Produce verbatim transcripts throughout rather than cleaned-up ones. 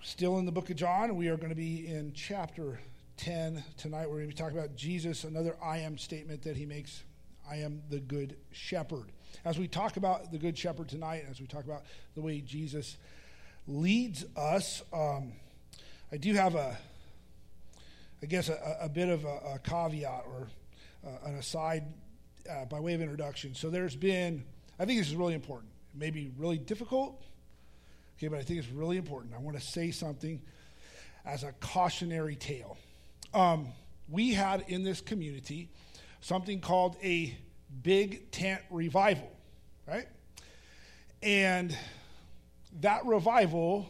Still in the book of John. We are going to be in chapter ten tonight. We're going to be talking about Jesus, another I am statement that he makes. I am the good shepherd. As we talk about the good shepherd tonight, as we talk about the way Jesus leads us, um, I do have a, I guess, a, a bit of a, a caveat or uh, an aside uh, by way of introduction. So there's been, I think this is really important. It may be really difficult, okay, but I think it's really important. I want to say something as a cautionary tale. Um, we had in this community something called a big tent revival, right? And that revival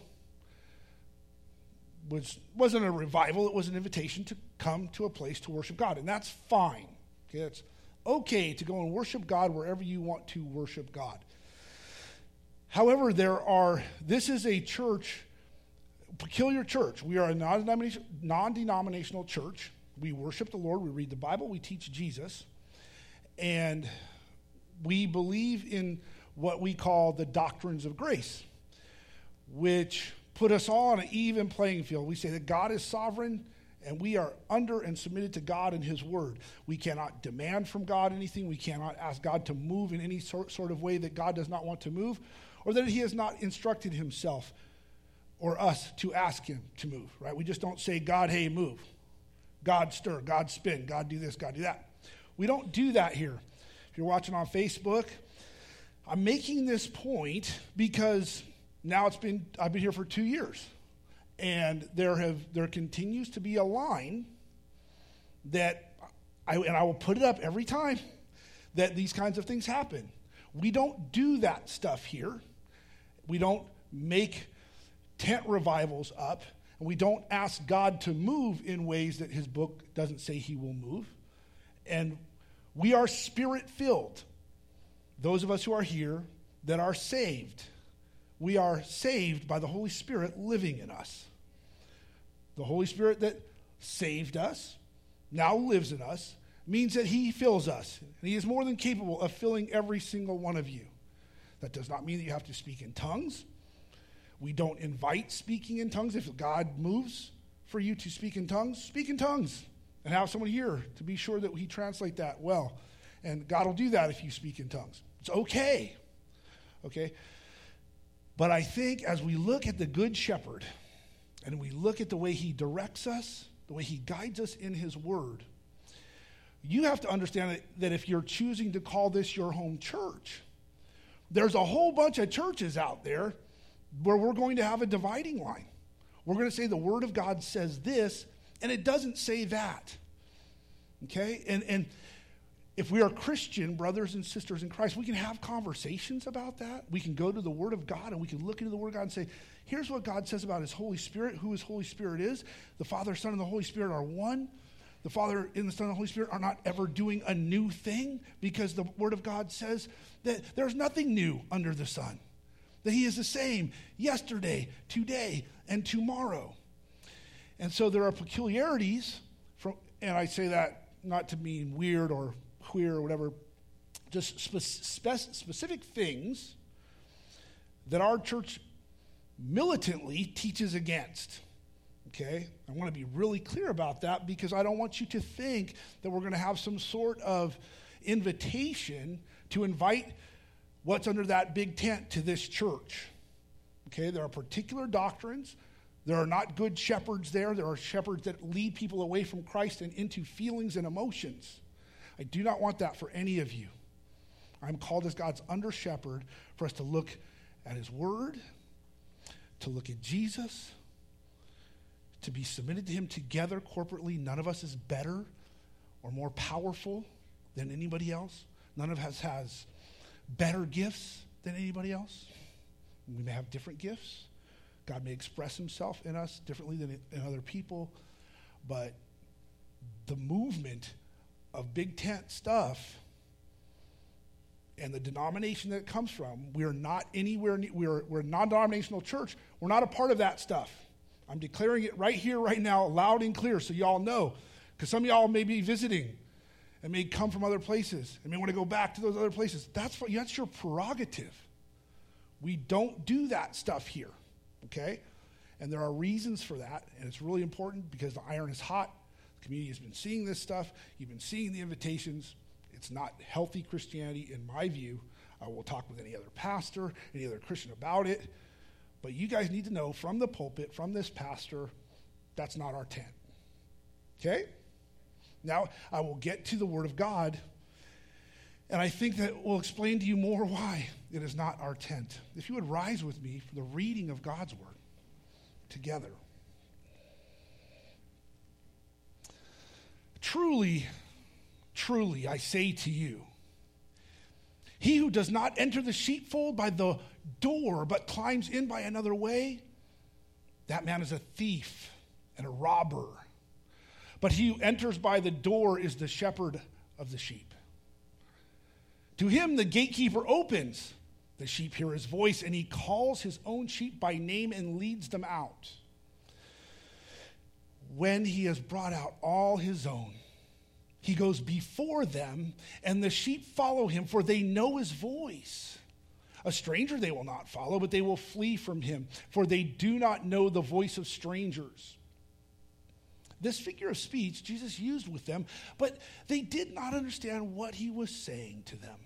was, wasn't a revival, it was an invitation to come to a place to worship God, and that's fine. Okay, it's okay to go and worship God wherever you want to worship God. However, there are, this is a church, peculiar church. We are a non-denominational, non-denominational church. We worship the Lord, we read the Bible, we teach Jesus, and we believe in what we call the doctrines of grace, which put us all on an even playing field. We say that God is sovereign, and we are under and submitted to God and his word. We cannot demand from God anything. We cannot ask God to move in any sort, sort of way that God does not want to move, or that he has not instructed himself or us to ask him to move, right? We just don't say, God, hey, move. God, stir. God, spin. God, do this. God, do that. We don't do that here. If you're watching on Facebook, I'm making this point because now it's been, I've been here for two years. And there have there continues to be a line that, I, and I will put it up every time, that these kinds of things happen. We don't do that stuff here. We don't make tent revivals up, and we don't ask God to move in ways that his book doesn't say he will move. And we are spirit-filled. Those of us who are here that are saved, we are saved by the Holy Spirit living in us. The Holy Spirit that saved us, now lives in us, means that he fills us. And he is more than capable of filling every single one of you. That does not mean that you have to speak in tongues. We don't invite speaking in tongues. If God moves for you to speak in tongues, speak in tongues and have someone here to be sure that we translate that well. And God will do that if you speak in tongues. It's okay. Okay? But I think as we look at the Good Shepherd and we look at the way he directs us, the way he guides us in his word, you have to understand that, that if you're choosing to call this your home church, there's a whole bunch of churches out there where we're going to have a dividing line. We're going to say the word of God says this, and it doesn't say that. Okay? And and if we are Christian brothers and sisters in Christ, we can have conversations about that. We can go to the Word of God and we can look into the Word of God and say, here's what God says about his Holy Spirit, who his Holy Spirit is. The Father, Son, and the Holy Spirit are one. The Father and the Son and the Holy Spirit are not ever doing a new thing, because the Word of God says that there's nothing new under the sun, that he is the same yesterday, today, and tomorrow. And so there are peculiarities, from, and I say that not to mean weird or queer or whatever, just spe- spe- specific things that our church militantly teaches against. Okay? I want to be really clear about that, because I don't want you to think that we're going to have some sort of invitation to invite what's under that big tent to this church. Okay? There are particular doctrines. There are not good shepherds there. There are shepherds that lead people away from Christ and into feelings and emotions. I do not want that for any of you. I'm called as God's under shepherd for us to look at his word, to look at Jesus, to be submitted to him together corporately. None of us is better or more powerful than anybody else. None of us has better gifts than anybody else. We may have different gifts. God may express himself in us differently than in other people, but the movement of big tent stuff and the denomination that it comes from, we're not anywhere, we're, we're a non-denominational church. We're not a part of that stuff. I'm declaring it right here, right now, loud and clear, so y'all know, because some of y'all may be visiting and may come from other places and may want to go back to those other places. That's, that's your prerogative. We don't do that stuff here, okay? And there are reasons for that, and it's really important because the iron is hot. The community has been seeing this stuff. You've been seeing the invitations. It's not healthy Christianity, in my view. I will talk with any other pastor, any other Christian about it. But you guys need to know from the pulpit, from this pastor, that's not our tent. Okay? Now, I will get to the Word of God, and I think that we'll explain to you more why it is not our tent. If you would rise with me for the reading of God's Word together. Truly, truly, I say to you, he who does not enter the sheepfold by the door, but climbs in by another way, that man is a thief and a robber. But he who enters by the door is the shepherd of the sheep. To him the gatekeeper opens. The sheep hear his voice, and he calls his own sheep by name and leads them out. When he has brought out all his own, he goes before them, and the sheep follow him, for they know his voice. A stranger they will not follow, but they will flee from him, for they do not know the voice of strangers. This figure of speech Jesus used with them, but they did not understand what he was saying to them.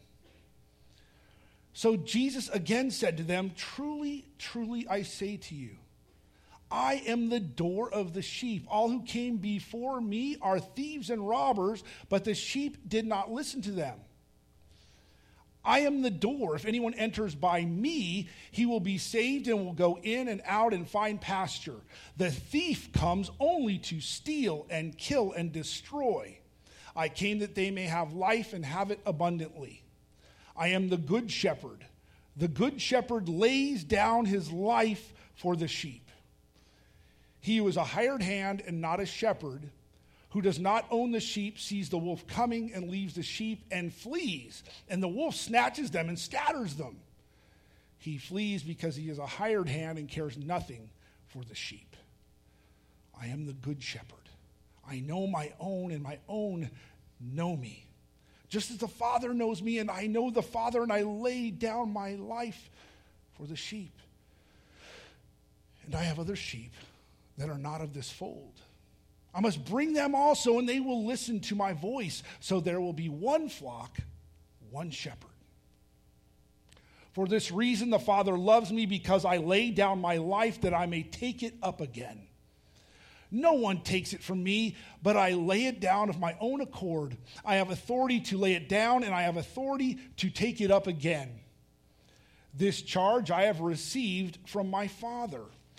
So Jesus again said to them, truly, truly, I say to you, I am the door of the sheep. All who came before me are thieves and robbers, but the sheep did not listen to them. I am the door. If anyone enters by me, he will be saved and will go in and out and find pasture. The thief comes only to steal and kill and destroy. I came that they may have life and have it abundantly. I am the good shepherd. The good shepherd lays down his life for the sheep. He who is a hired hand and not a shepherd, who does not own the sheep, sees the wolf coming and leaves the sheep and flees. And the wolf snatches them and scatters them. He flees because he is a hired hand and cares nothing for the sheep. I am the good shepherd. I know my own, and my own know me. Just as the Father knows me, and I know the Father, and I lay down my life for the sheep. And I have other sheep that are not of this fold. I must bring them also, and they will listen to my voice. So there will be one flock, one shepherd. For this reason the Father loves me, because I lay down my life that I may take it up again. No one takes it from me, but I lay it down of my own accord. I have authority to lay it down, and I have authority to take it up again. This charge I have received from my Father.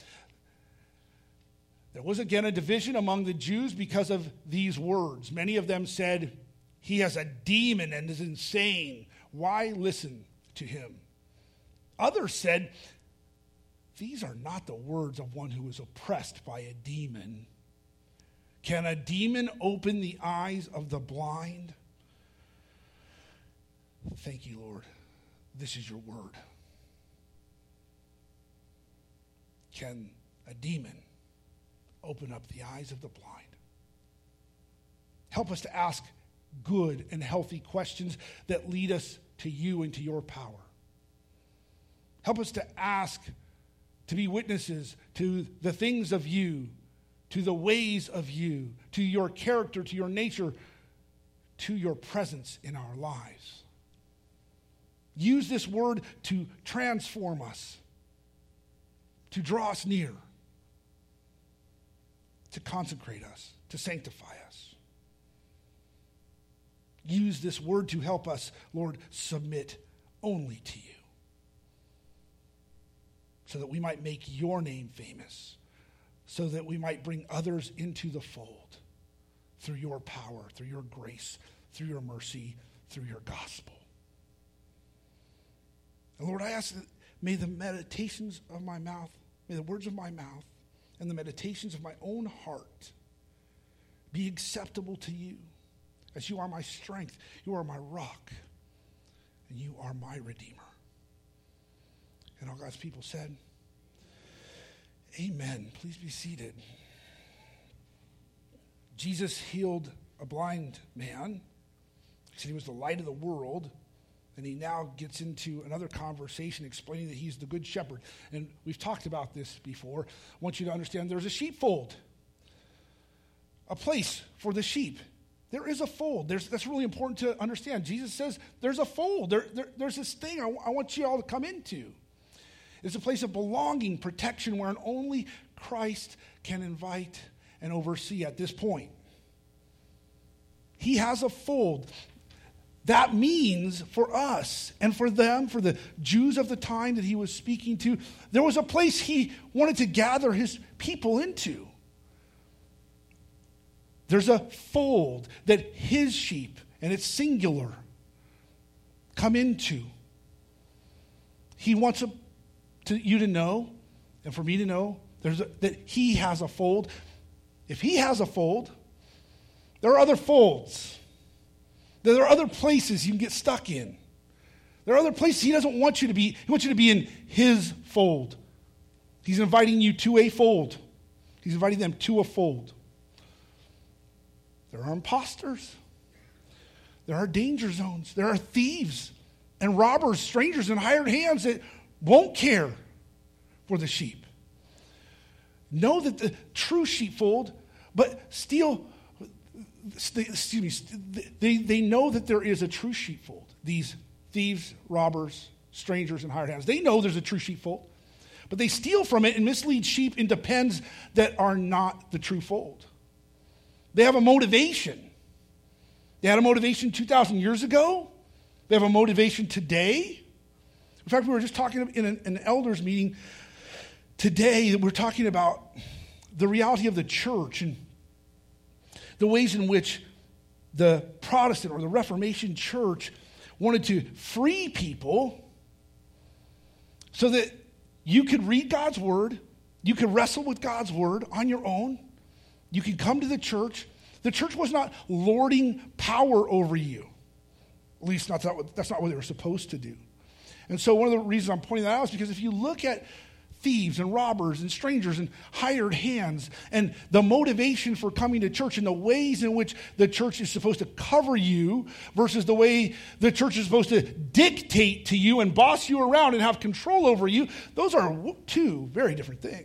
There was again a division among the Jews because of these words. Many of them said, he has a demon and is insane. Why listen to him? Others said, these are not the words of one who is oppressed by a demon. Can a demon open the eyes of the blind? Thank you, Lord. This is your word. Can a demon open up the eyes of the blind? Help us to ask good and healthy questions that lead us to you and to your power. Help us to ask, to be witnesses to the things of you, to the ways of you, to your character, to your nature, to your presence in our lives. Use this word to transform us, to draw us near, to consecrate us, to sanctify us. Use this word to help us, Lord, submit only to you, so that we might make your name famous, so that we might bring others into the fold through your power, through your grace, through your mercy, through your gospel. And Lord, I ask that may the meditations of my mouth, may the words of my mouth, and the meditations of my own heart be acceptable to you, as you are my strength, you are my rock, and you are my Redeemer. And all God's people said, amen. Please be seated. Jesus healed a blind man. He said he was the light of the world. And he now gets into another conversation explaining that he's the good shepherd. And we've talked about this before. I want you to understand there's a sheepfold, a place for the sheep. There is a fold. There's, that's really important to understand. Jesus says there's a fold. There, there, there's this thing I, I want you all to come into. It's a place of belonging, protection, where only Christ can invite and oversee at this point. He has a fold. That means for us and for them, for the Jews of the time that he was speaking to, there was a place he wanted to gather his people into. There's a fold that his sheep, and it's singular, come into. He wants a, to, you to know, and for me to know, there's a, that he has a fold. If he has a fold, there are other folds. There are other places you can get stuck in. There are other places he doesn't want you to be. He wants you to be in his fold. He's inviting you to a fold. He's inviting them to a fold. There are imposters. There are danger zones. There are thieves and robbers, strangers and hired hands that won't care for the sheep. Know that the true sheepfold, but still, excuse me, they, they know that there is a true sheepfold. These thieves, robbers, strangers, and hired hands. They know there's a true sheepfold, but they steal from it and mislead sheep into pens that are not the true fold. They have a motivation. They had a motivation two thousand years ago. They have a motivation today. In fact, we were just talking in an, an elders meeting today. We're talking about the reality of the church and the ways in which the Protestant or the Reformation church wanted to free people so that you could read God's word, you could wrestle with God's word on your own, you could come to the church. The church was not lording power over you. At least not that, that's not what they were supposed to do. And so one of the reasons I'm pointing that out is because if you look at thieves and robbers and strangers and hired hands and the motivation for coming to church and the ways in which the church is supposed to cover you versus the way the church is supposed to dictate to you and boss you around and have control over you, those are two very different things.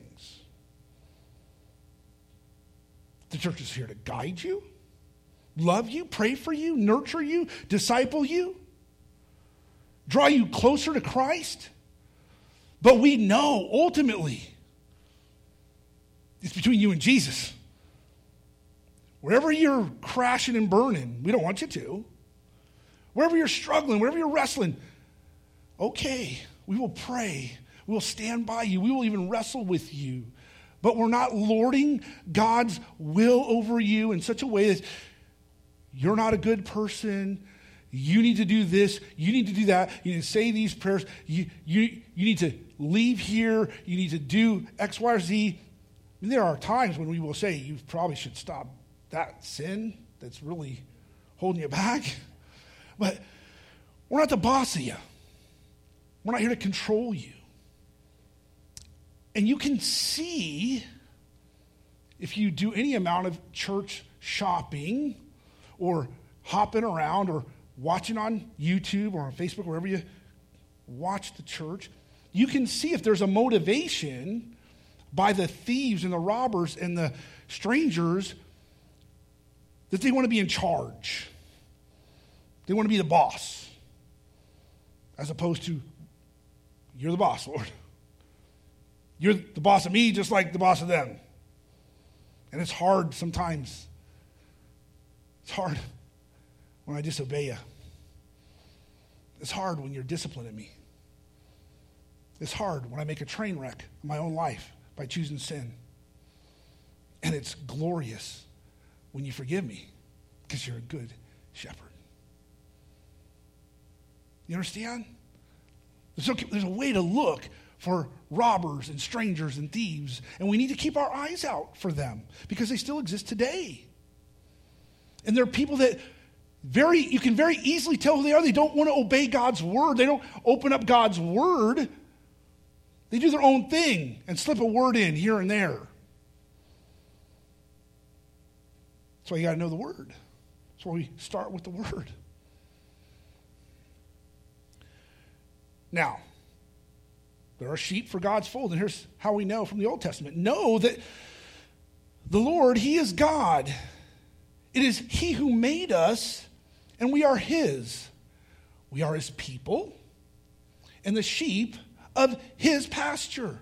The church is here to guide you, love you, pray for you, nurture you, disciple you, draw you closer to Christ. But we know, ultimately, it's between you and Jesus. Wherever you're crashing and burning, we don't want you to. Wherever you're struggling, wherever you're wrestling, okay, we will pray. We will stand by you. We will even wrestle with you. But we're not lording God's will over you in such a way that you're not a good person. You need to do this. You need to do that. You need to say these prayers. You, you, you need to leave here. You need to do X, Y, or Z. I mean, there are times when we will say, you probably should stop that sin that's really holding you back. But we're not the boss of you. We're not here to control you. And you can see, if you do any amount of church shopping or hopping around or watching on YouTube or on Facebook, wherever you watch the church, you can see if there's a motivation by the thieves and the robbers and the strangers that they want to be in charge. They want to be the boss, as opposed to, you're the boss, Lord. You're the boss of me just like the boss of them. And it's hard sometimes. It's hard when I disobey you. It's hard when you're disciplining me. It's hard when I make a train wreck of my own life by choosing sin. And it's glorious when you forgive me because you're a good shepherd. You understand? There's, okay, there's a way to look for robbers and strangers and thieves, and we need to keep our eyes out for them because they still exist today. And there are people that very you can very easily tell who they are. They don't want to obey God's word. They don't open up God's word. They do their own thing and slip a word in here and there. That's why you got to know the word. That's why we start with the word. Now, there are sheep for God's fold, and here's how we know from the Old Testament. Know that the Lord, he is God. It is he who made us, and we are his. We are his people and the sheep of his pasture.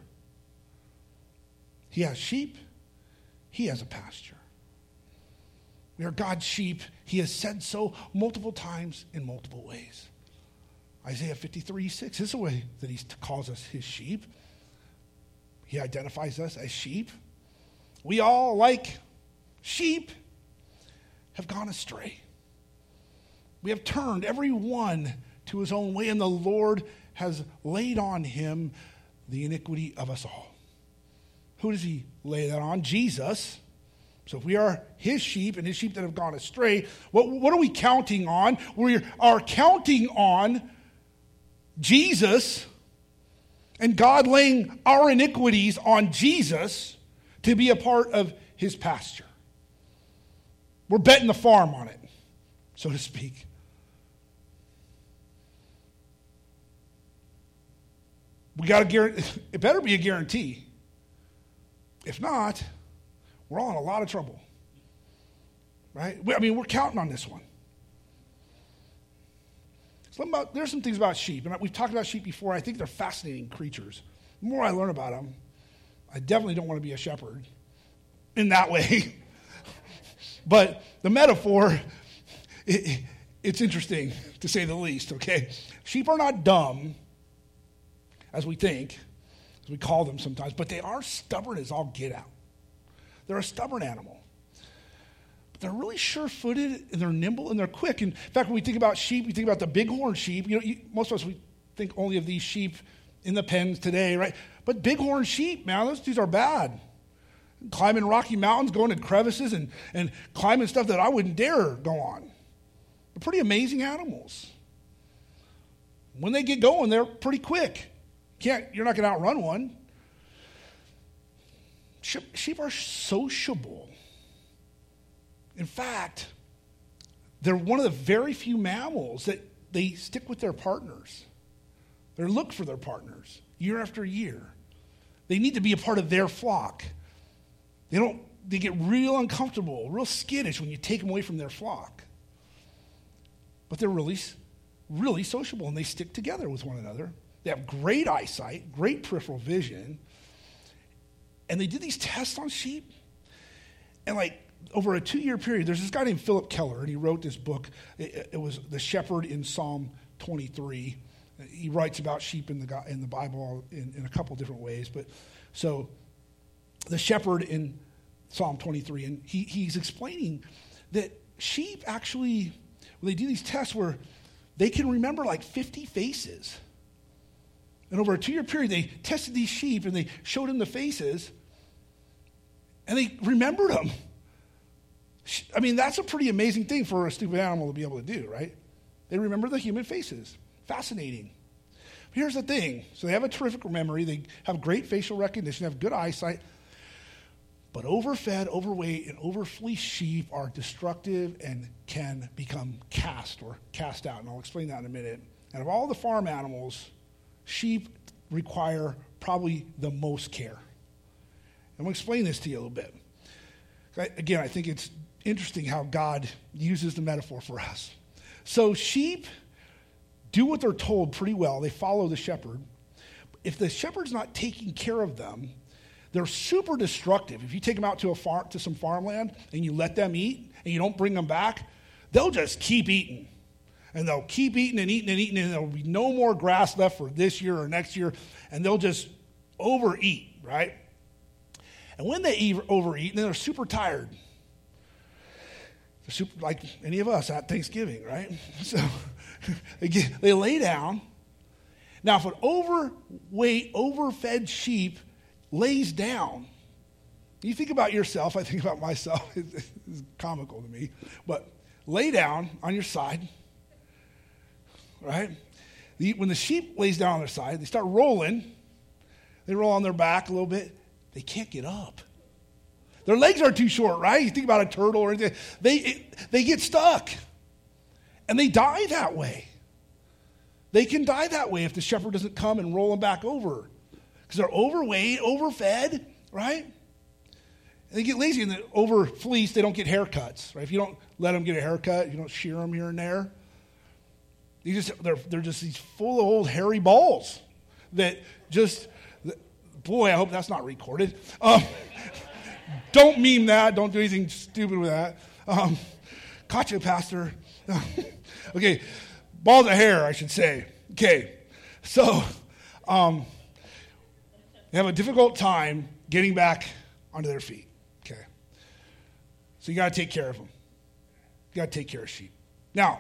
He has sheep. He has a pasture. We are God's sheep. He has said so multiple times in multiple ways. Isaiah fifty-three six is the way that he calls us his sheep. He identifies us as sheep. We all, like sheep, have gone astray. We have turned every one to his own way, and the Lord has laid on him the iniquity of us all. Who does he lay that on? Jesus. So if we are his sheep and his sheep that have gone astray, what, what are we counting on? We are counting on Jesus and God laying our iniquities on Jesus to be a part of his pasture. We're betting the farm on it, so to speak. We got to guarantee, it better be a guarantee. If not, we're all in a lot of trouble. Right? I mean, we're counting on this one. Something about, there's some things about sheep, and we've talked about sheep before. I think they're fascinating creatures. The more I learn about them, I definitely don't want to be a shepherd in that way. But the metaphor, it, it's interesting, to say the least, okay? Sheep are not dumb, as we think, as we call them sometimes, but they are stubborn as all get out. They're a stubborn animal. But they're really sure-footed, and they're nimble, and they're quick. And in fact, when we think about sheep, we think about the bighorn sheep. You know, you, most of us, we think only of these sheep in the pens today, right? But bighorn sheep, man, those dudes are bad. Climbing rocky mountains, going in crevices, and, and climbing stuff that I wouldn't dare go on. They're pretty amazing animals. When they get going, they're pretty quick. Can't, you're not going to outrun one. Sheep, sheep are sociable. In fact, they're one of the very few mammals that they stick with their partners. They look for their partners year after year. They need to be a part of their flock. They don't. They get real uncomfortable, real skittish when you take them away from their flock. But they're really, really sociable, and they stick together with one another. They have great eyesight, great peripheral vision. And they did these tests on sheep. And like over a two-year period, there's this guy named Philip Keller, and he wrote this book. It, it was The Shepherd in Psalm twenty-three. He writes about sheep in the in the Bible in, in a couple different ways. But so the shepherd in Psalm twenty-three, and he, he's explaining that sheep actually, when they do these tests where they can remember like fifty faces. And over a two-year period, they tested these sheep, and they showed them the faces, and they remembered them. I mean, that's a pretty amazing thing for a stupid animal to be able to do, right? They remember the human faces. Fascinating. But here's the thing. So they have a terrific memory. They have great facial recognition. They have good eyesight. But overfed, overweight, and overfleeced sheep are destructive and can become cast or cast out. And I'll explain that in a minute. And of all the farm animals, sheep require probably the most care. I'm going to explain this to you a little bit. Again, I think it's interesting how God uses the metaphor for us. So sheep do what they're told pretty well. They follow the shepherd. If the shepherd's not taking care of them, they're super destructive. If you take them out to a farm, to some farmland, and you let them eat, and you don't bring them back, they'll just keep eating. And they'll keep eating and eating and eating, and there'll be no more grass left for this year or next year, and they'll just overeat, right? And when they eat, overeat, then they're super tired. They're super, like any of us at Thanksgiving, right? So they, get, they lay down. Now, if an overweight, overfed sheep lays down, you think about yourself, I think about myself, it's comical to me, but lay down on your side, right? The, when the sheep lays down on their side, they start rolling. They roll on their back a little bit. They can't get up. Their legs are too short, right? You think about a turtle or anything. They, it, they get stuck. And they die that way. they can die that way if the shepherd doesn't come and roll them back over. Because they're overweight, overfed, right? And they get lazy and they over-fleece, they don't get haircuts, right? If you don't let them get a haircut, you don't shear them here and there, you just, they're, they're just these full of old hairy balls that just, boy, I hope that's not recorded. Um, don't meme that. Don't do anything stupid with that. Um, caught you, Pastor. Okay, balls of hair, I should say. Okay, so um, they have a difficult time getting back onto their feet. Okay, so you got to take care of them. You got to take care of sheep. Now,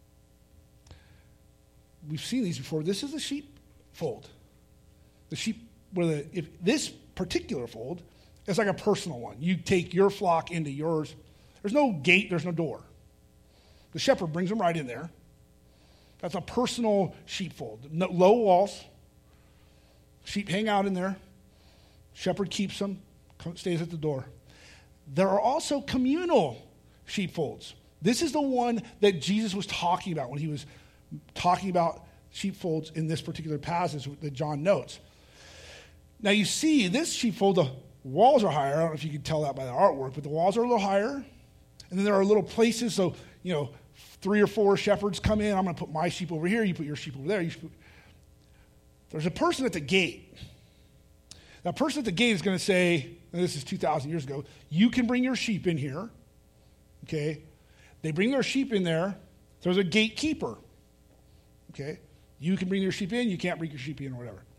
we've seen these before. This is a sheep fold. The sheep, where the if this particular fold is like a personal one. You take your flock into yours. There's no gate. There's no door. The shepherd brings them right in there. That's a personal sheepfold. No, low walls. Sheep hang out in there. Shepherd keeps them, stays at the door. There are also communal sheepfolds. This is the one that Jesus was talking about when he was talking about sheepfolds in this particular passage that John notes. Now you see this sheepfold, the walls are higher. I don't know if you can tell that by the artwork, but the walls are a little higher. And then there are little places, so, you know, three or four shepherds come in. I'm going to put my sheep over here. You put your sheep over there. You put... There's a person at the gate. That person at the gate is going to say, and this is two thousand years ago, you can bring your sheep in here. Okay? They bring their sheep in there. There's a gatekeeper. Okay? You can bring your sheep in. You can't bring your sheep in or whatever.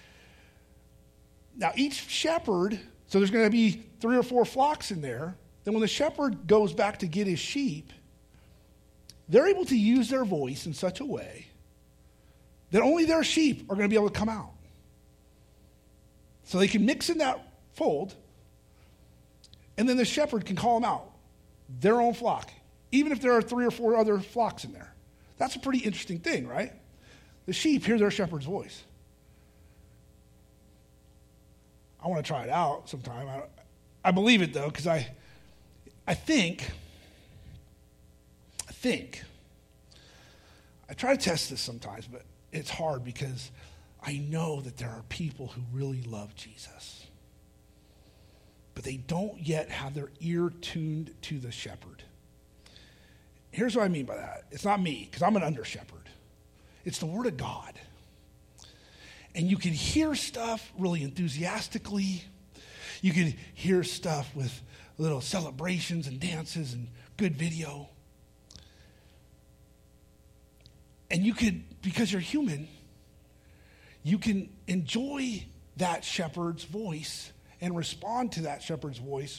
Now, each shepherd, so there's going to be three or four flocks in there. Then when the shepherd goes back to get his sheep, they're able to use their voice in such a way that only their sheep are going to be able to come out. So they can mix in that fold, and then the shepherd can call them out, their own flock, even if there are three or four other flocks in there. That's a pretty interesting thing, right? The sheep hear their shepherd's voice. I want to try it out sometime. I, I believe it, though, because I, I think, I think, I try to test this sometimes, but it's hard because I know that there are people who really love Jesus, but they don't yet have their ear tuned to the shepherd. Here's what I mean by that. It's not me, because I'm an under shepherd. It's the Word of God. And you can hear stuff really enthusiastically. You can hear stuff with little celebrations and dances and good video. And you could, because you're human, you can enjoy that shepherd's voice and respond to that shepherd's voice.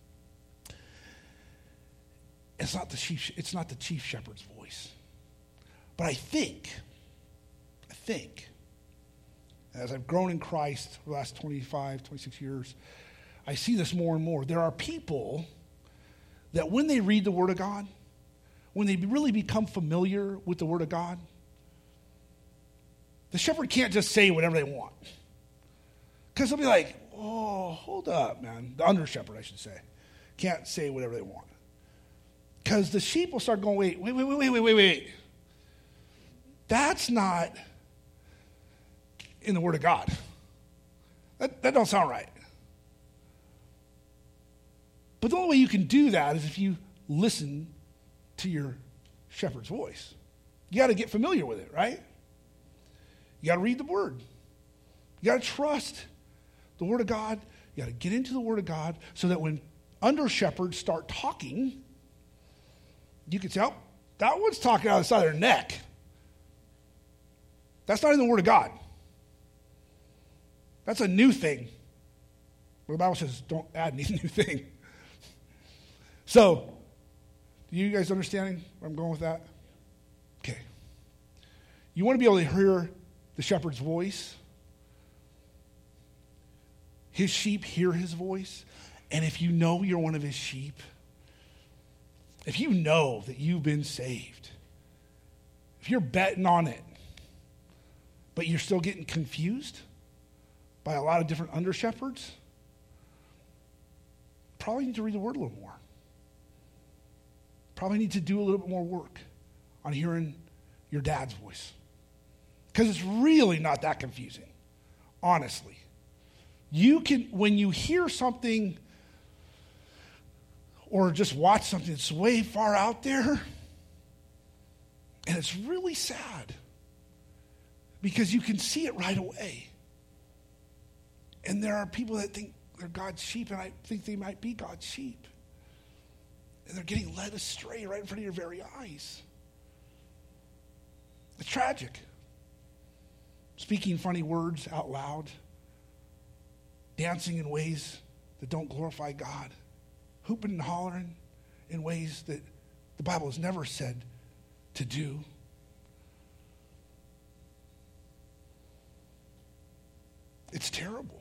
It's not the chief, it's not the chief shepherd's voice. But I think, I think, as I've grown in Christ for the last twenty-five, twenty-six years, I see this more and more. There are people that when they read the Word of God, when they really become familiar with the Word of God, the shepherd can't just say whatever they want. Because they'll be like, oh, hold up, man. The under shepherd, I should say, can't say whatever they want. Because the sheep will start going, wait, wait, wait, wait, wait, wait, wait. That's not in the Word of God. That, that don't sound right. But the only way you can do that is if you listen to your shepherd's voice. You got to get familiar with it, right? You got to read the Word. You got to trust the Word of God. You got to get into the Word of God so that when under shepherds start talking, you can say, oh, that one's talking out of the side of their neck. That's not in the Word of God. That's a new thing. Well, the Bible says don't add any new thing. So, do you guys understanding where I'm going with that? Okay. You want to be able to hear the shepherd's voice. His sheep hear his voice. And if you know you're one of his sheep, if you know that you've been saved, if you're betting on it, but you're still getting confused by a lot of different under shepherds, probably need to read the Word a little more. Probably need to do a little bit more work on hearing your dad's voice. Because it's really not that confusing, honestly. You can, when you hear something or just watch something that's way far out there, and it's really sad because you can see it right away. And there are people that think they're God's sheep, and I think they might be God's sheep. And they're getting led astray right in front of your very eyes. It's tragic. Speaking funny words out loud, dancing in ways that don't glorify God, hooping and hollering in ways that the Bible has never said to do. It's terrible.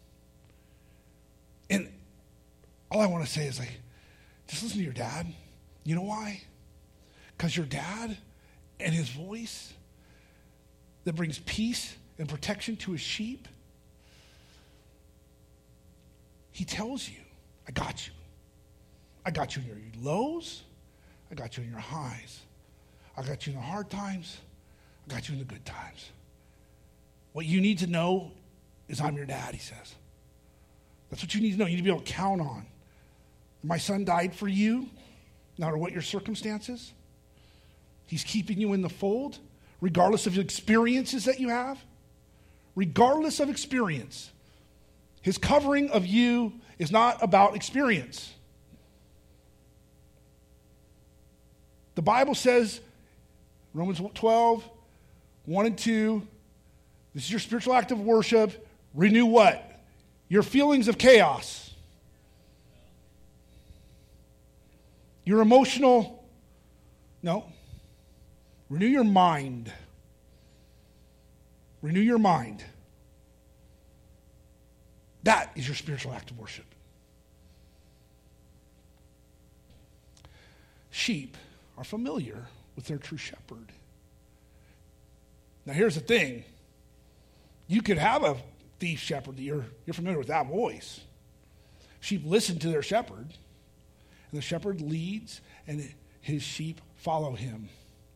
And all I want to say is, like, just listen to your dad. You know why? Because your dad and his voice that brings peace and protection to his sheep, he tells you, I got you. I got you in your lows. I got you in your highs. I got you in the hard times. I got you in the good times. What you need to know is I'm your dad, he says. That's what you need to know. You need to be able to count on. My son died for you, no matter what your circumstances. He's keeping you in the fold, regardless of the experiences that you have. Regardless of experience. His covering of you is not about experience. The Bible says, Romans twelve, one and two, this is your spiritual act of worship. Renew what? Your feelings of chaos. Your emotional, no. Renew your mind. Renew your mind. That is your spiritual act of worship. Sheep are familiar with their true shepherd. Now here's the thing. You could have a thief shepherd that you're, you're familiar with that voice. Sheep listen to their shepherd, and the shepherd leads, and his sheep follow him.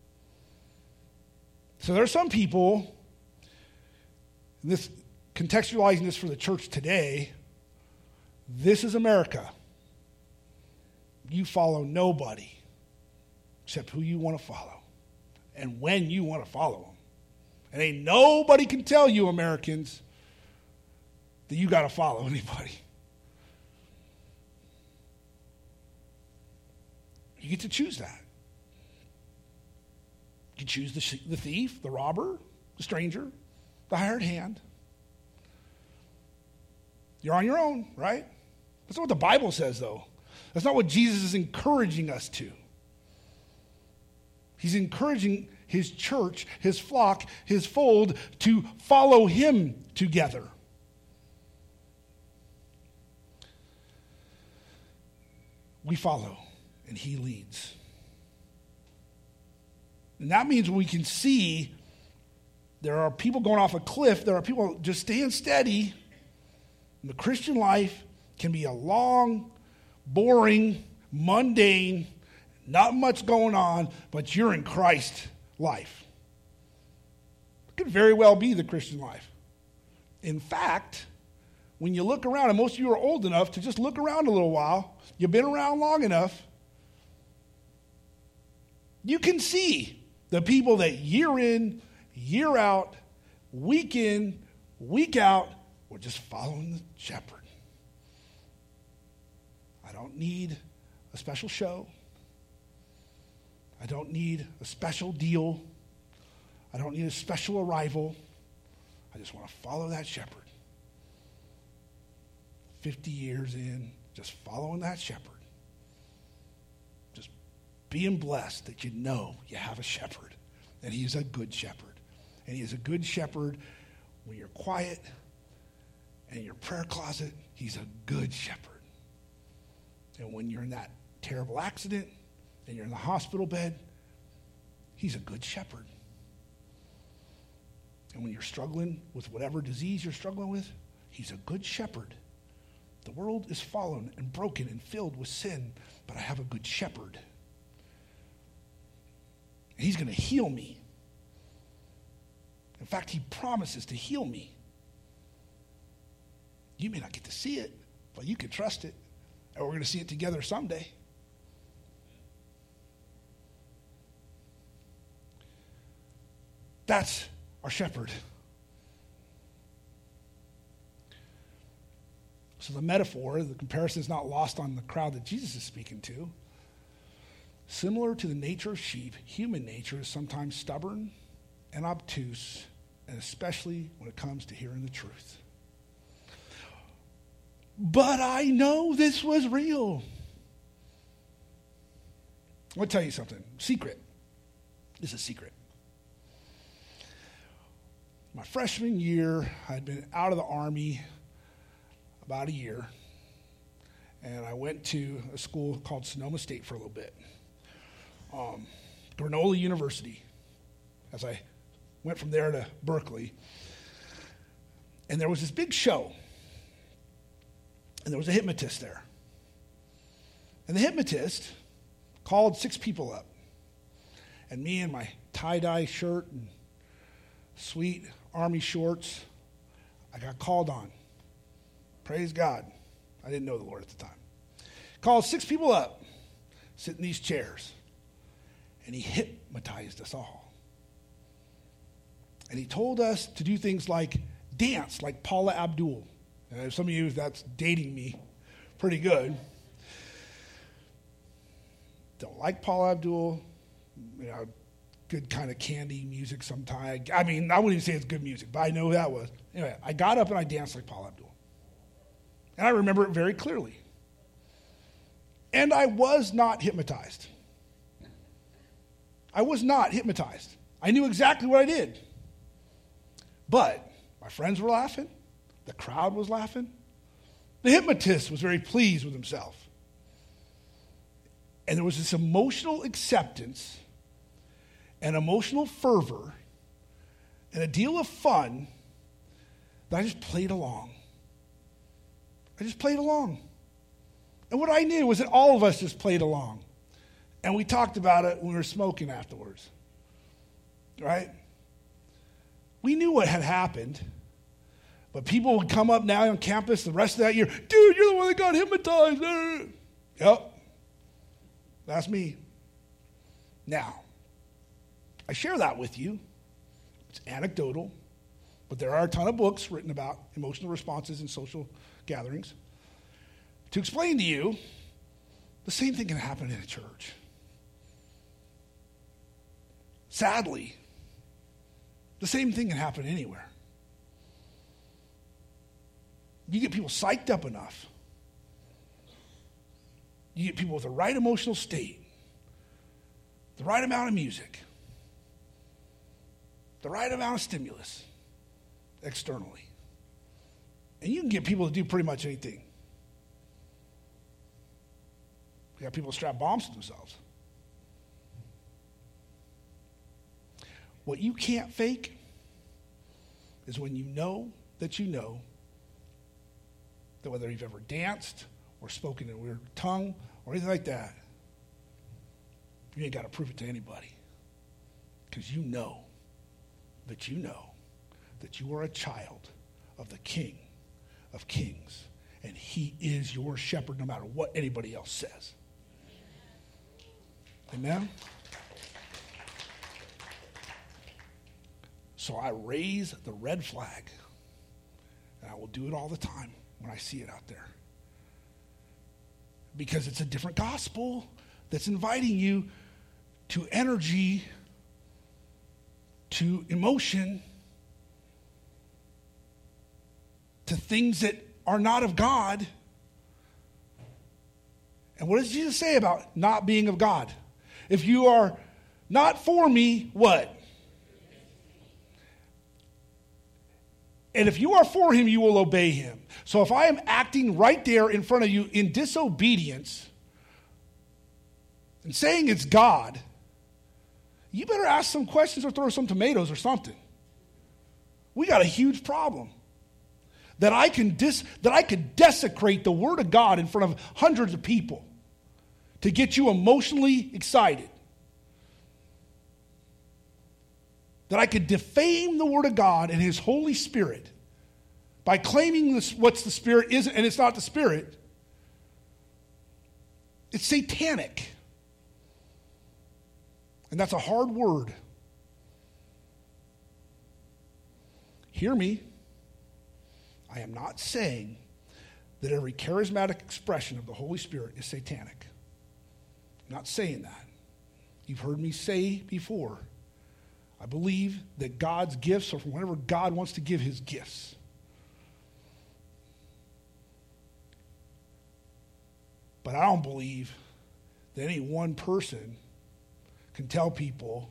So there are some people, and this contextualizing this for the church today, this is America. You follow nobody except who you want to follow and when you want to follow them. And ain't nobody can tell you, Americans, that you got to follow anybody. You get to choose that. You choose the, the thief, the robber, the stranger, the hired hand. You're on your own, right? That's not what the Bible says, though. That's not what Jesus is encouraging us to. He's encouraging his church, his flock, his fold to follow him together. We follow, and he leads. And that means we can see there are people going off a cliff. There are people just staying steady. And the Christian life can be a long, boring, mundane, not much going on, but you're in Christ life. It could very well be the Christian life. In fact, when you look around, and most of you are old enough to just look around a little while, you've been around long enough, you can see the people that year in, year out, week in, week out, were just following the shepherd. I don't need a special show. I don't need a special deal. I don't need a special arrival. I just want to follow that shepherd. fifty years in, just following that shepherd. Just being blessed that you know you have a shepherd. And he's a good shepherd. And he is a good shepherd when you're quiet and in your prayer closet. He's a good shepherd. And when you're in that terrible accident and you're in the hospital bed, he's a good shepherd. And when you're struggling with whatever disease you're struggling with, he's a good shepherd. The world is fallen and broken and filled with sin, but I have a good shepherd. And he's going to heal me. In fact, he promises to heal me. You may not get to see it, but you can trust it. And we're going to see it together someday. That's our shepherd. So the metaphor, the comparison is not lost on the crowd that Jesus is speaking to. Similar to the nature of sheep, human nature is sometimes stubborn and obtuse, and especially when it comes to hearing the truth. But I know this was real. I want to tell you something. Secret. This is a secret. My freshman year, I'd been out of the Army about a year, and I went to a school called Sonoma State for a little bit. Um, Granola University, as I went from there to Berkeley. And there was this big show, and there was a hypnotist there. And the hypnotist called six people up, and me in my tie-dye shirt and sweet Army shorts, I got called on. Praise God. I didn't know the Lord at the time. Called six people up, sit in these chairs, and he hypnotized us all. And he told us to do things like dance like Paula Abdul. And some of you, that's dating me pretty good. Don't like Paula Abdul, you know, good kind of candy music sometimes. I mean, I wouldn't even say it's good music, but I know who that was. Anyway, I got up and I danced like Paula Abdul. And I remember it very clearly. And I was not hypnotized. I was not hypnotized. I knew exactly what I did. But my friends were laughing. The crowd was laughing. The hypnotist was very pleased with himself. And there was this emotional acceptance and emotional fervor and a deal of fun that I just played along. I just played along. And what I knew was that all of us just played along. And we talked about it when we were smoking afterwards. Right? We knew what had happened. But people would come up now on campus the rest of that year. Dude, you're the one that got hypnotized. Yep. That's me. Now, I share that with you. It's anecdotal. But there are a ton of books written about emotional responses in social gatherings. To explain to you, the same thing can happen in a church. Sadly, the same thing can happen anywhere. You get people psyched up enough. You get people with the right emotional state, the right amount of music, the right amount of stimulus externally. And you can get people to do pretty much anything. You got people strap bombs to themselves. What you can't fake is when you know that you know that whether you've ever danced or spoken in a weird tongue or anything like that, you ain't got to prove it to anybody. Because you know that you know that you are a child of the King of Kings, and he is your shepherd no matter what anybody else says. Amen? So I raise the red flag, and I will do it all the time when I see it out there. Because it's a different gospel that's inviting you to energy, to emotion, to things that are not of God. And what does Jesus say about not being of God? If you are not for me, what? And if you are for him, you will obey him. So if I am acting right there in front of you in disobedience and saying it's God, you better ask some questions or throw some tomatoes or something. We got a huge problem. That I can dis, that I could desecrate the word of God in front of hundreds of people to get you emotionally excited. that I could defame the Word of God and His Holy Spirit by claiming this, what's the Spirit isn't, and it's not the Spirit, it's satanic. And that's a hard word. Hear me. I am not saying that every charismatic expression of the Holy Spirit is satanic. I'm not saying that. You've heard me say before, I believe that God's gifts are from whenever God wants to give His gifts. But I don't believe that any one person can tell people,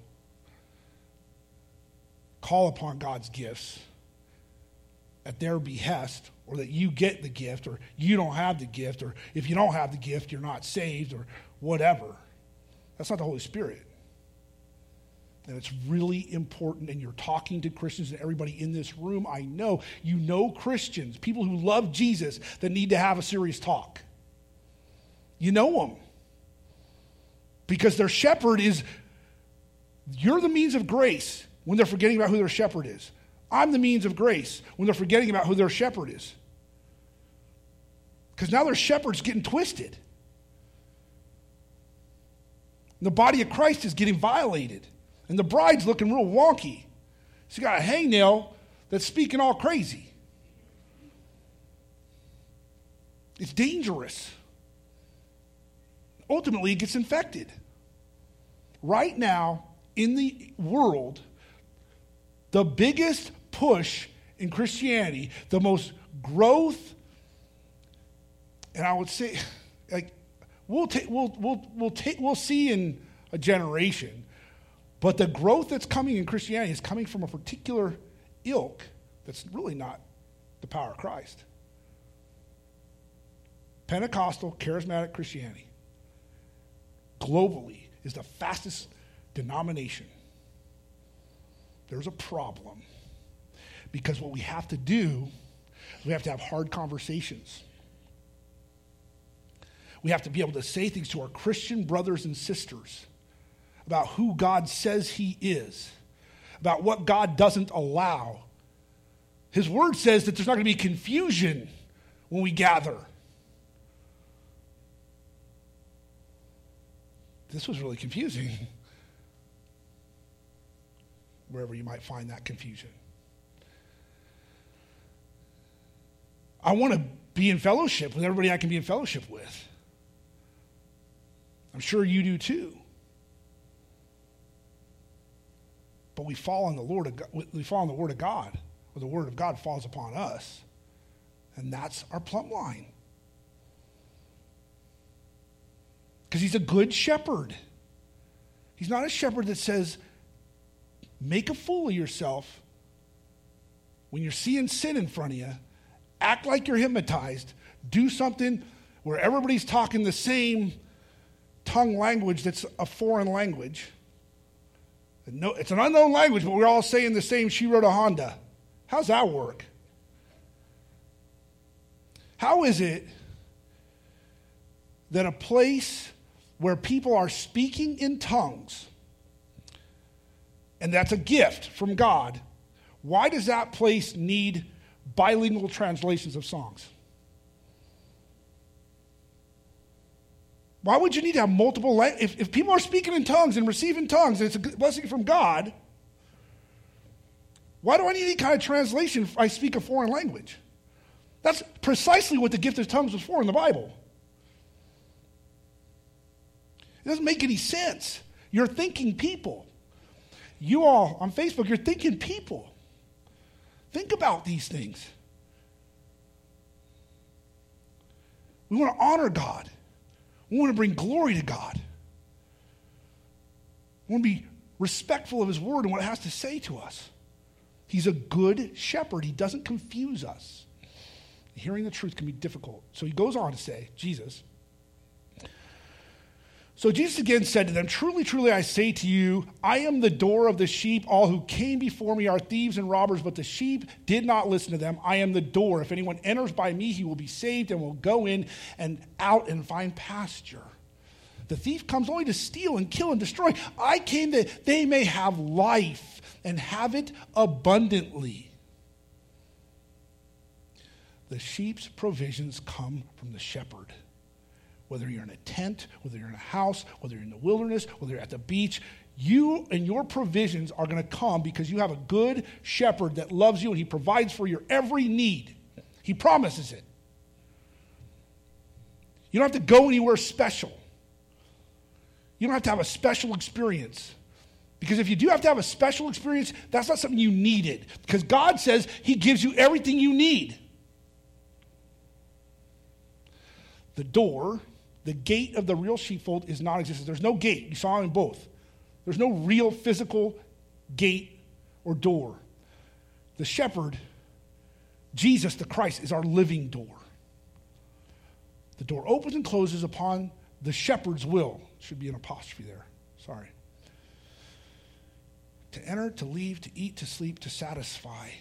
call upon God's gifts at their behest, or that you get the gift, or you don't have the gift, or if you don't have the gift, you're not saved, or whatever. That's not the Holy Spirit. And it's really important, and you're talking to Christians and everybody in this room. I know you know Christians, people who love Jesus, that need to have a serious talk. You know them. Because their shepherd is, you're the means of grace when they're forgetting about who their shepherd is. I'm the means of grace when they're forgetting about who their shepherd is. Because now their shepherd's getting twisted. And the body of Christ is getting violated. And the bride's looking real wonky. She's got a hangnail that's speaking all crazy. It's dangerous. Ultimately, it gets infected. Right now, in the world, the biggest push in Christianity, the most growth, and I would say, like, we'll take, we'll, we'll, we'll take, we'll see in a generation, but the growth that's coming in Christianity is coming from a particular ilk that's really not the power of Christ. Pentecostal, charismatic Christianity, globally, is the fastest denomination. There's a problem. Because what we have to do is we have to have hard conversations. We have to be able to say things to our Christian brothers and sisters about who God says He is, about what God doesn't allow. His word says that there's not going to be confusion when we gather. This was really confusing. Wherever you might find that confusion. I want to be in fellowship with everybody I can be in fellowship with. I'm sure you do too. But we fall on the Lord of God, we fall on the Word of God, or the Word of God falls upon us. And that's our plumb line. Because He's a good shepherd. He's not a shepherd that says, make a fool of yourself when you're seeing sin in front of you. Act like you're hypnotized. Do something where everybody's talking the same tongue language that's a foreign language. No, it's an unknown language, but we're all saying the same, she rode a Honda. How's that work? How is it that a place where people are speaking in tongues, and that's a gift from God, why does that place need bilingual translations of songs? Why would you need to have multiple languages? If, if people are speaking in tongues and receiving tongues, and it's a blessing from God, why do I need any kind of translation if I speak a foreign language? That's precisely what the gift of tongues was for in the Bible. It doesn't make any sense. You're thinking people. You all on Facebook, you're thinking people. Think about these things. We want to honor God. We want to bring glory to God. We want to be respectful of His word and what it has to say to us. He's a good shepherd. He doesn't confuse us. Hearing the truth can be difficult. So He goes on to say, Jesus, So Jesus again said to them, truly, truly, I say to you, I am the door of the sheep. All who came before me are thieves and robbers, but the sheep did not listen to them. I am the door. If anyone enters by me, he will be saved and will go in and out and find pasture. The thief comes only to steal and kill and destroy. I came that they may have life and have it abundantly. The sheep's provisions come from the shepherd. Whether you're in a tent, whether you're in a house, whether you're in the wilderness, whether you're at the beach, you and your provisions are going to come because you have a good shepherd that loves you and he provides for your every need. He promises it. You don't have to go anywhere special. You don't have to have a special experience. Because if you do have to have a special experience, that's not something you needed. Because God says he gives you everything you need. The door, the gate of the real sheepfold is non-existent. There's no gate. You saw in both. There's no real physical gate or door. The shepherd, Jesus the Christ, is our living door. The door opens and closes upon the shepherd's will. Should be an apostrophe there. Sorry. To enter, to leave, to eat, to sleep, to satisfy.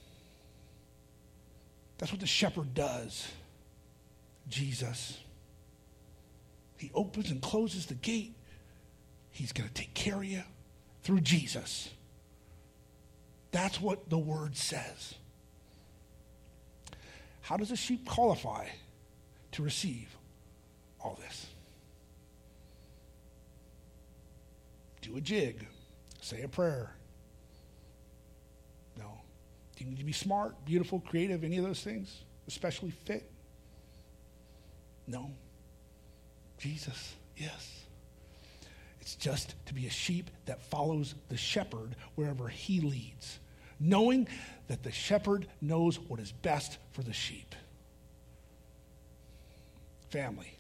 That's what the shepherd does. Jesus. He opens and closes the gate. He's going to take care of you through Jesus. That's what the word says. How does a sheep qualify to receive all this? Do a jig. Say a prayer. No. Do you need to be smart, beautiful, creative, any of those things? Especially fit? No. Jesus, yes. It's just to be a sheep that follows the shepherd wherever he leads, knowing that the shepherd knows what is best for the sheep. Family.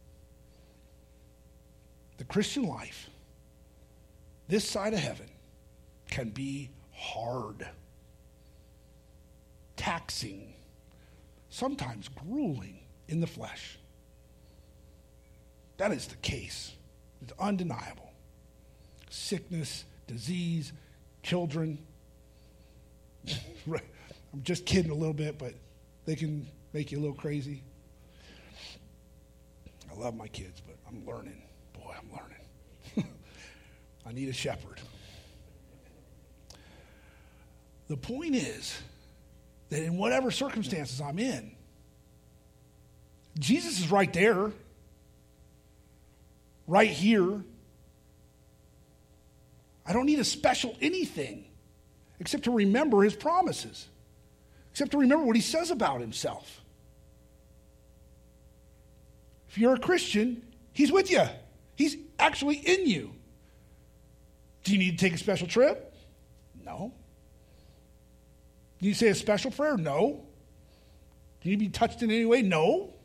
The Christian life, this side of heaven, can be hard, taxing, sometimes grueling in the flesh. That is the case. It's undeniable. Sickness, disease, children. I'm just kidding a little bit, but they can make you a little crazy. I love my kids, but I'm learning. Boy, I'm learning. I need a shepherd. The point is that in whatever circumstances I'm in, Jesus is right there, right here. I don't need a special anything except to remember his promises, except to remember what he says about himself. If you're a Christian, he's with you. He's actually in you. Do you need to take a special trip? No. Do you say a special prayer? No. Do you need to be touched in any way? No.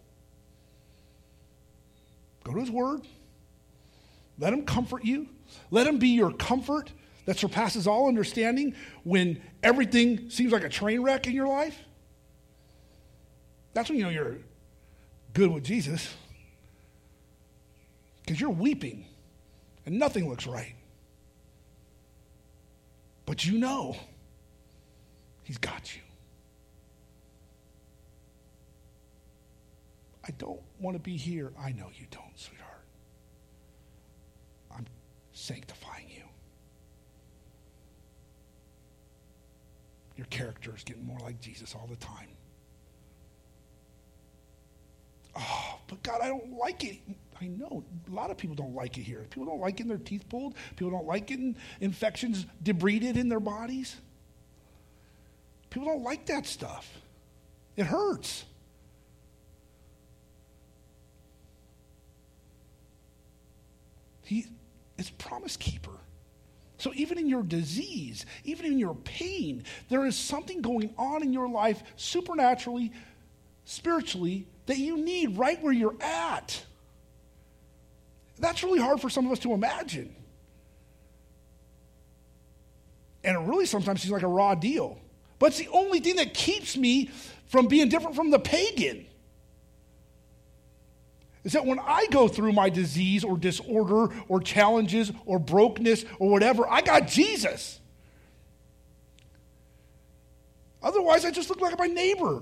Go to his word. Let him comfort you. Let him be your comfort that surpasses all understanding when everything seems like a train wreck in your life. That's when you know you're good with Jesus. Because you're weeping and nothing looks right. But you know he's got you. I don't want to be here. I know you don't, sweetheart. I'm sanctifying you. Your character is getting more like Jesus all the time. Oh, but God, I don't like it. I know. A lot of people don't like it here. People don't like getting their teeth pulled. People don't like getting infections debrided in their bodies. People don't like that stuff. It hurts. He is promise keeper. So even in your disease, even in your pain, there is something going on in your life supernaturally, spiritually, that you need right where you're at. That's really hard for some of us to imagine. And it really sometimes seems like a raw deal. But it's the only thing that keeps me from being different from the pagan. Is that when I go through my disease or disorder or challenges or brokenness or whatever, I got Jesus. Otherwise, I just look like my neighbor.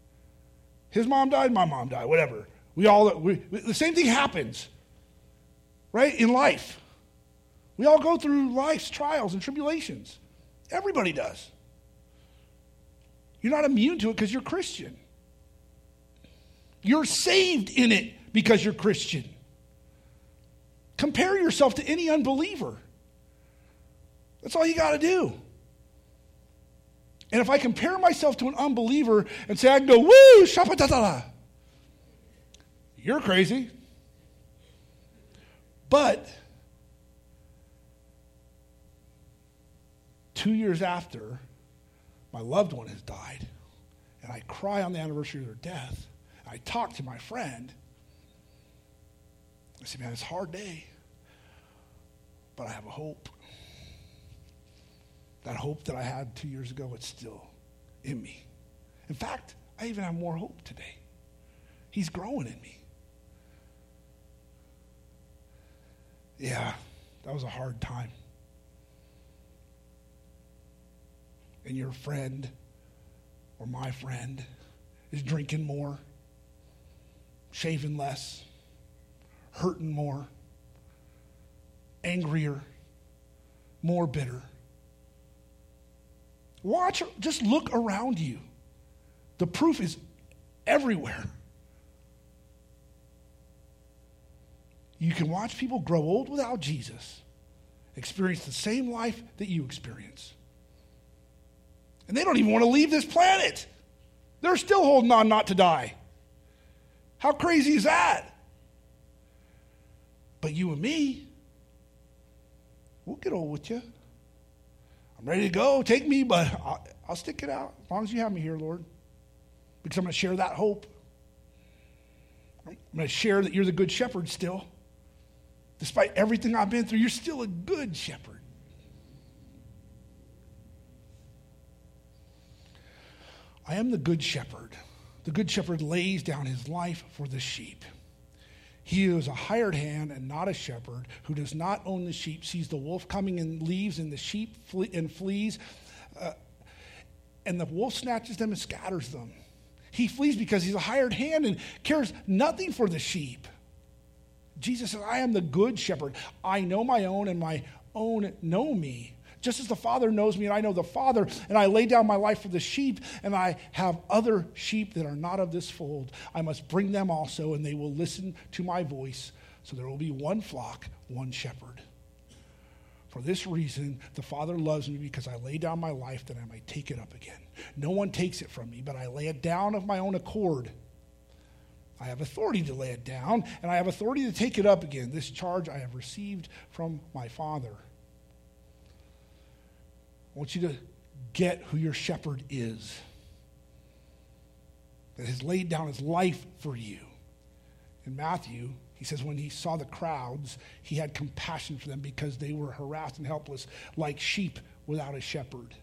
His mom died, my mom died, whatever. We all, we, the same thing happens. right, in life. We all go through life's trials and tribulations. Everybody does. You're not immune to it because you're Christian. You're saved in it because you're Christian. Compare yourself to any unbeliever. That's all you got to do. And if I compare myself to an unbeliever and say, I can go, woo, shapatatala, you're crazy. But two years after my loved one has died, and I cry on the anniversary of their death, I talk to my friend, I say, man, it's a hard day, but I have a hope. That hope that I had two years ago, it's still in me. In fact, I even have more hope today. He's growing in me. Yeah, that was a hard time. And your friend or my friend is drinking more, shaving less, hurting more, angrier, more bitter. Watch, just look around you. The proof is everywhere. You can watch people grow old without Jesus, experience the same life that you experience. And they don't even want to leave this planet. They're still holding on not to die. How crazy is that? But you and me, we'll get old with you. I'm ready to go. Take me, but I'll, I'll stick it out as long as you have me here, Lord. Because I'm going to share that hope. I'm going to share that you're the good shepherd still. Despite everything I've been through, you're still a good shepherd. I am the good shepherd. The good shepherd lays down his life for the sheep. He is a hired hand and not a shepherd who does not own the sheep, sees the wolf coming and leaves, and the sheep flee and flees, uh, and the wolf snatches them and scatters them. He flees because he's a hired hand and cares nothing for the sheep. Jesus says, I am the good shepherd. I know my own, and my own know me. Just as the Father knows me, and I know the Father, and I lay down my life for the sheep, and I have other sheep that are not of this fold. I must bring them also, and they will listen to my voice. So there will be one flock, one shepherd. For this reason, the Father loves me, because I lay down my life that I might take it up again. No one takes it from me, but I lay it down of my own accord. I have authority to lay it down, and I have authority to take it up again. This charge I have received from my Father. I want you to get who your shepherd is, that has laid down his life for you. In Matthew, he says when he saw the crowds, he had compassion for them because they were harassed and helpless like sheep without a shepherd.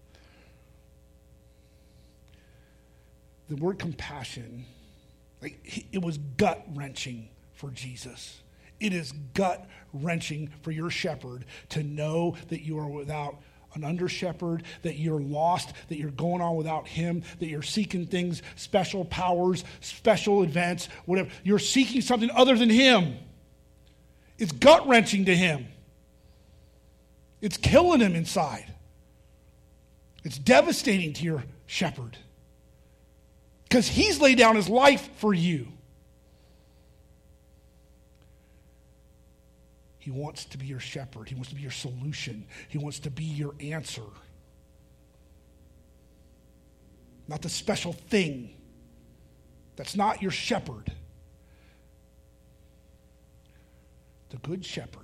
The word compassion, like, it was gut-wrenching for Jesus. It is gut-wrenching for your shepherd to know that you are without an under-shepherd, that you're lost, that you're going on without him, that you're seeking things, special powers, special events, whatever. You're seeking something other than him. It's gut-wrenching to him. It's killing him inside. It's devastating to your shepherd. Because he's laid down his life for you. He wants to be your shepherd. He wants to be your solution. He wants to be your answer. Not the special thing. That's not your shepherd. The good shepherd,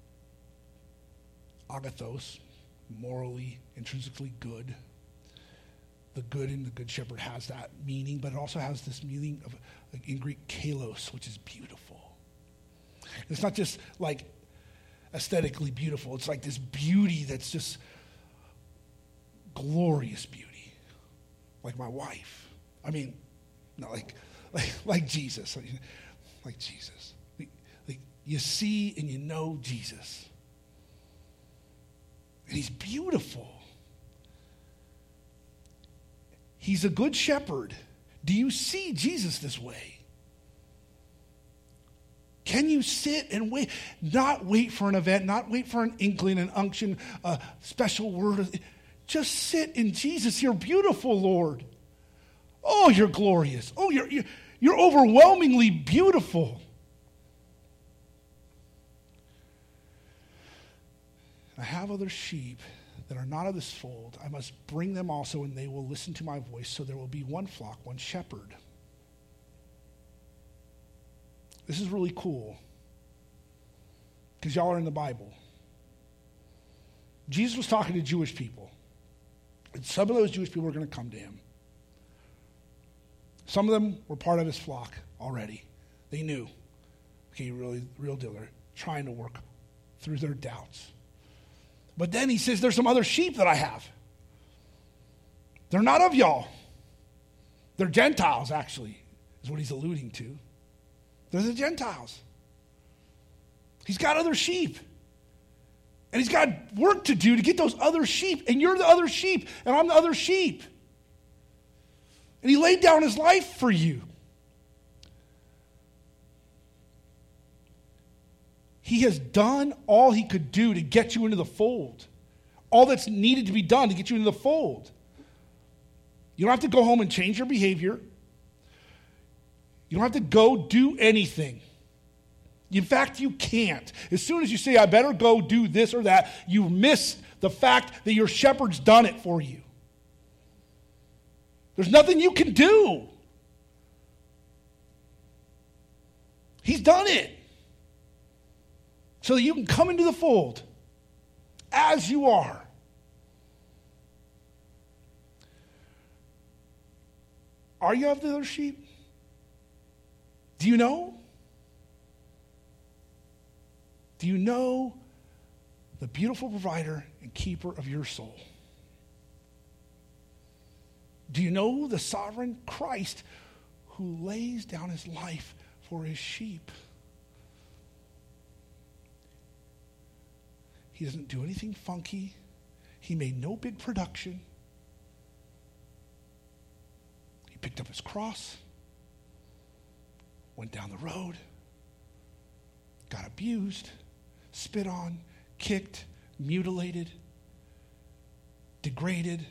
agathos, morally, intrinsically good. The good in the good shepherd has that meaning, but it also has this meaning of, like in Greek, kalos, which is beautiful. It's not just like aesthetically beautiful. It's like this beauty that's just glorious beauty, like my wife. I mean, not like like like Jesus, like, like Jesus. Like, like you see and you know Jesus, and he's beautiful. He's a good shepherd. Do you see Jesus this way? Can can you sit and wait? Not wait for an event, not wait for an inkling, an unction, a special word. Just sit in Jesus. You're beautiful, Lord. Oh, you're glorious. Oh, you're, you're, you're overwhelmingly beautiful. I have other sheep that are not of this fold. I must bring them also, and they will listen to my voice. So there will be one flock, one shepherd. This is really cool because y'all are in the Bible. Jesus was talking to Jewish people, and some of those Jewish people were going to come to him. Some of them were part of his flock already. They knew, okay, really, real deal. They're trying to work through their doubts. But then he says, there's some other sheep that I have. They're not of y'all. They're Gentiles, actually, is what he's alluding to. They're the Gentiles. He's got other sheep. And he's got work to do to get those other sheep. And you're the other sheep, and I'm the other sheep. And he laid down his life for you. He has done all he could do to get you into the fold. All that's needed to be done to get you into the fold. You don't have to go home and change your behavior. You don't have to go do anything. In fact, you can't. As soon as you say, I better go do this or that, you miss the fact that your shepherd's done it for you. There's nothing you can do. He's done it. So that you can come into the fold as you are. Are you of the other sheep? Do you know? Do you know the beautiful provider and keeper of your soul? Do you know the sovereign Christ who lays down his life for his sheep? He doesn't do anything funky. He made no big production. He picked up his cross, went down the road, got abused, spit on, kicked, mutilated, degraded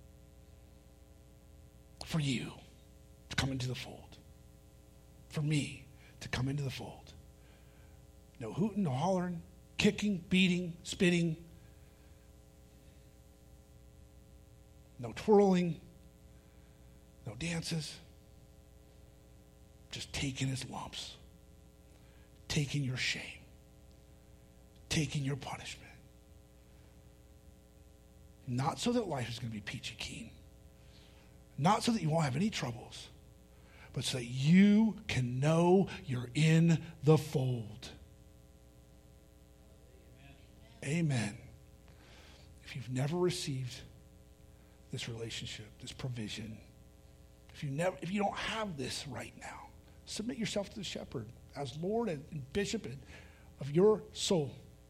for you to come into the fold. For me to come into the fold. No hooting, no hollering, kicking, beating, spitting, no twirling, no dances, just taking his lumps, taking your shame, taking your punishment. Not so that life is going to be peachy keen, not so that you won't have any troubles, but so that you can know you're in the fold. Amen. If you've never received this relationship, this provision, if you never, if you don't have this right now, submit yourself to the shepherd as Lord and Bishop of your soul.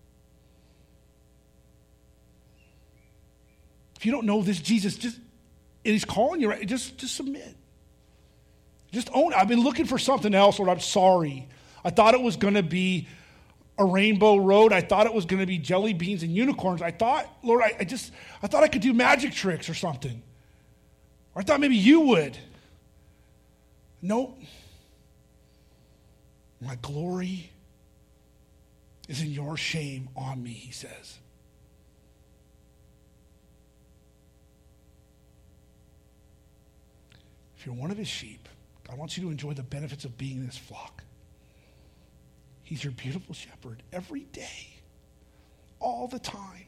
If you don't know this Jesus, just and he's calling you, right? Just, just submit. Just own it. I've been looking for something else, Lord. I'm sorry. I thought it was going to be a rainbow road. I thought it was going to be jelly beans and unicorns. I thought, Lord, I, I just, I thought I could do magic tricks or something. Or I thought maybe you would. Nope. My glory is in your shame on me, he says. If you're one of his sheep, God wants you to enjoy the benefits of being in his flock. He's your beautiful shepherd every day, all the time,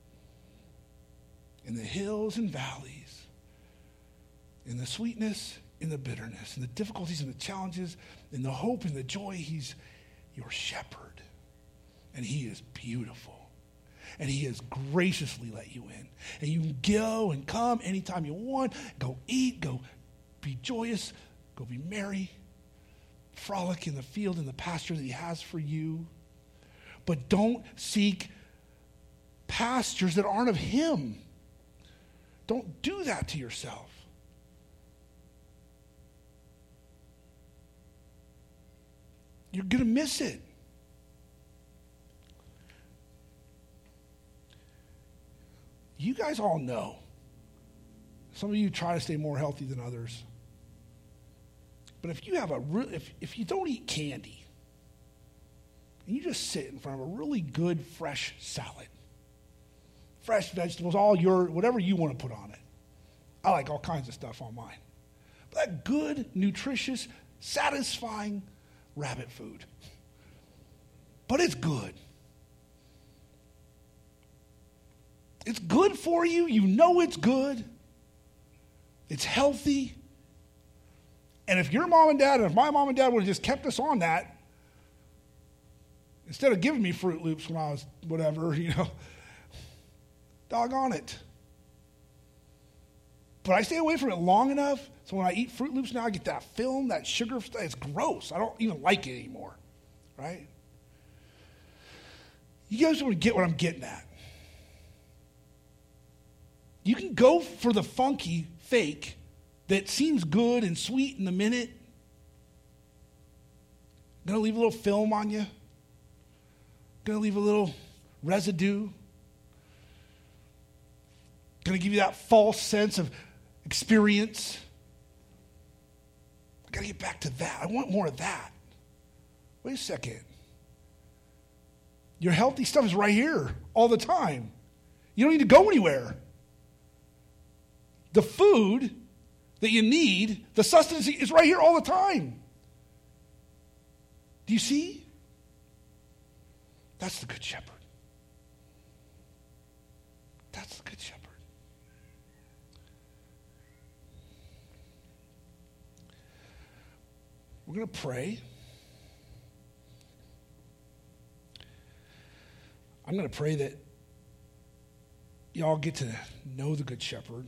in the hills and valleys, in the sweetness, in the bitterness, in the difficulties and the challenges, in the hope and the joy. He's your shepherd, and he is beautiful, and he has graciously let you in. And you can go and come anytime you want, go eat, go be joyous, go be merry. Frolic in the field and the pasture that he has for you. But don't seek pastures that aren't of him. Don't do that to yourself. You're going to miss it. you guys all know. Some of you try to stay more healthy than others. But if you have a re- if if you don't eat candy, and you just sit in front of a really good fresh salad, fresh vegetables, all your whatever you want to put on it. I like all kinds of stuff on mine. But that good, nutritious, satisfying rabbit food. But it's good. It's good for you. You know it's good. It's healthy. And if your mom and dad, and if my mom and dad would have just kept us on that, instead of giving me Fruit Loops when I was whatever, you know, doggone it. But I stay away from it long enough, so when I eat Fruit Loops now, I get that film, that sugar stuff. It's gross. I don't even like it anymore, right? You guys want to get what I'm getting at. You can go for the funky fake that seems good and sweet in the minute. Gonna leave a little film on you. Gonna leave a little residue. Gonna give you that false sense of experience. I gotta get back to that. I want more of that. Wait a second. Your healthy stuff is right here all the time. You don't need to go anywhere. The food that you need, the sustenance is right here all the time. Do you see? That's the Good Shepherd. That's the Good Shepherd. We're going to pray. I'm going to pray that y'all get to know the Good Shepherd.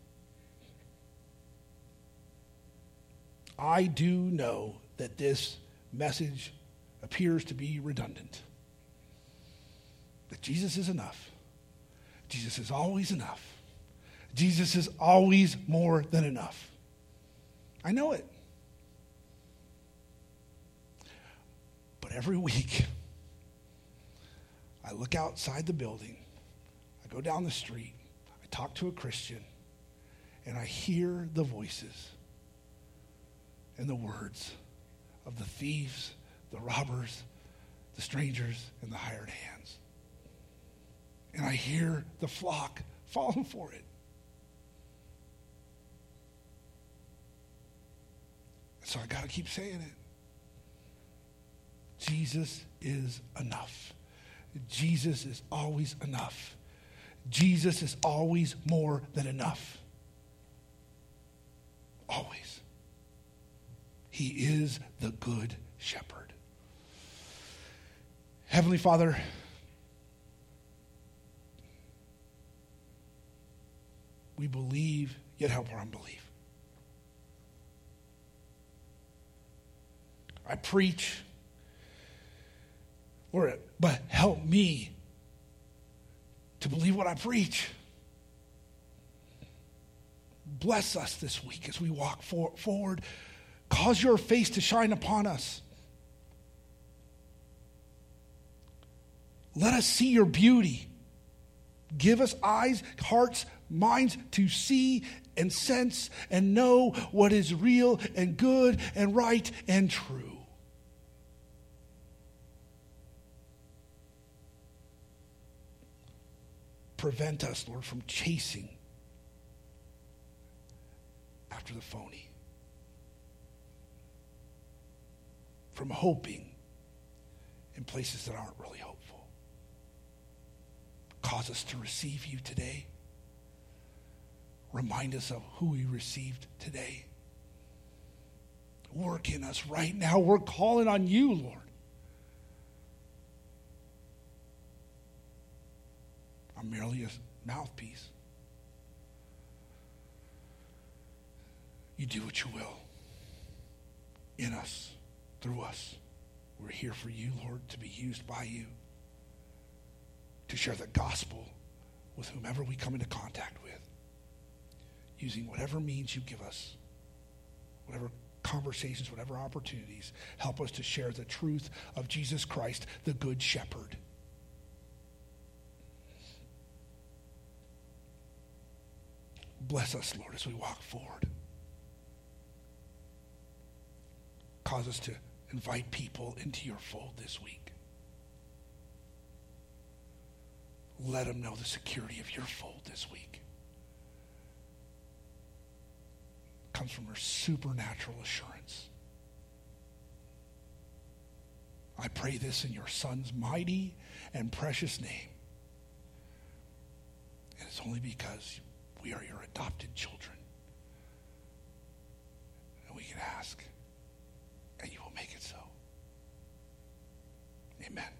I do know that this message appears to be redundant. That Jesus is enough. Jesus is always enough. Jesus is always more than enough. I know it. But every week, I look outside the building, I go down the street, I talk to a Christian, and I hear the voices and the words of the thieves, the robbers, the strangers, and the hired hands. And I hear the flock falling for it. So I got to keep saying it. Jesus is enough. Jesus is always enough. Jesus is always more than enough. Always. He is the Good Shepherd. Heavenly Father, we believe, yet help our unbelief. I preach, Lord, but help me to believe what I preach. Bless us this week as we walk for, forward. Cause your face to shine upon us. Let us see your beauty. Give us eyes, hearts, minds to see and sense and know what is real and good and right and true. Prevent us, Lord, from chasing after the phony. From hoping in places that aren't really hopeful. Cause us to receive you today. Remind us of who we received today. Work in us right now. We're calling on you, Lord. I'm merely a mouthpiece. You do what you will in us, through us. We're here for you, Lord, to be used by you, to share the gospel with whomever we come into contact with, using whatever means you give us, whatever conversations, whatever opportunities. Help us to share the truth of Jesus Christ, the Good Shepherd. Bless us, Lord, as we walk forward. Cause us to invite people into your fold this week. Let them know the security of your fold this week. It comes from our supernatural assurance. I pray this in your Son's mighty and precious name. And it's only because we are your adopted children. And we can ask, and you will make it so. Amen.